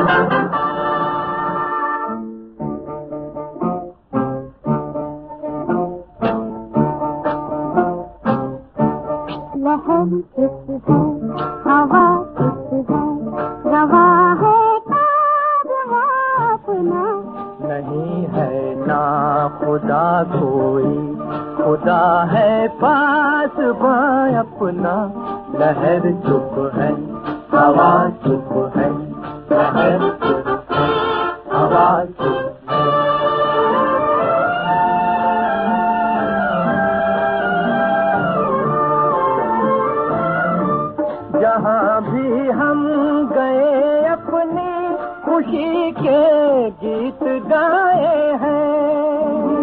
लहर किस है, हवा किस है, रवा है कारवां अपना। नहीं है ना खुदा कोई, खुदा है पास बां अपना। लहर चुप है, हवा चुप है, लहर चुप है, हवा चुप है। जहाँ भी हम गए अपनी खुशी के गीत गाए हैं।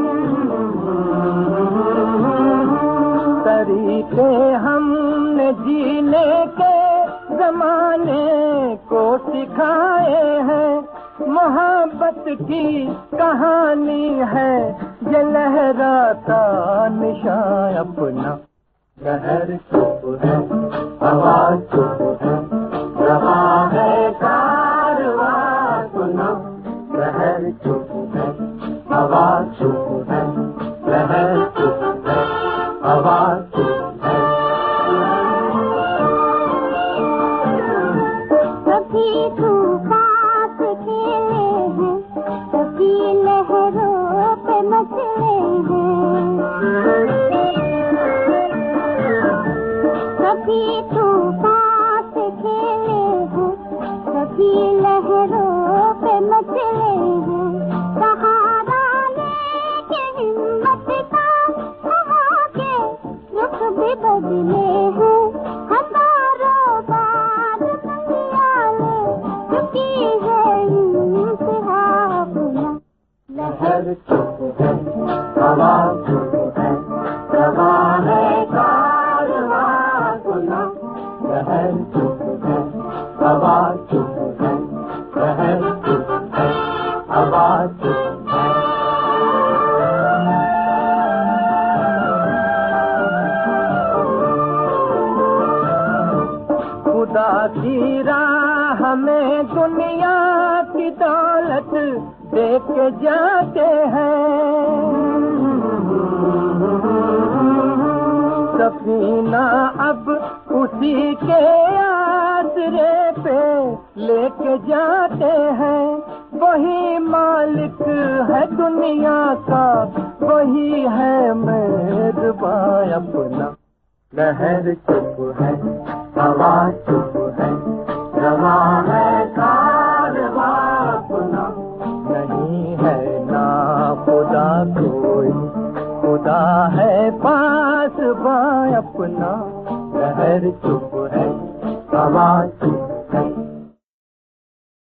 तरीके हमने जीने के जमाने को सिखाए हैं। मोहब्बत की कहानी है ये लहराता निशान अपना। लहर चुप है, हवा चुप है, रवा है कारवां अपना। लहर चुप है, हवा चुप है, लहर चुप है, हवा चुप है। कभी तूफान से खेले हैं, कभी लहरों पे मचले हैं। कभी तूफान से खेले हैं, कभी लहरों पे मचले हैं। सहारा लेके हिम्मत का हवा के रुख भी बदले हैं। हजारों बार दुनिया में चुकी है इंतहा अपना। लहर चुप है, हवा चुप है, रवा है कारवां अपना। लहर चुप है, हवा चुप है, लहर चुप है, हवा चुप है। खुदा की राह में दुनिया की दौलत दे के जाते हैं। सफीना अब उसी के आसरे पे लेके जाते हैं। वही मालिक है दुनिया का, वही है मेहरबान अपना। लहर चुप है, हवा चुप है, रवा है कारवां अपना। नहीं है ना खुदा कोई, खुदा है पास बां अपना। लहर चुप है, हवा चुप है,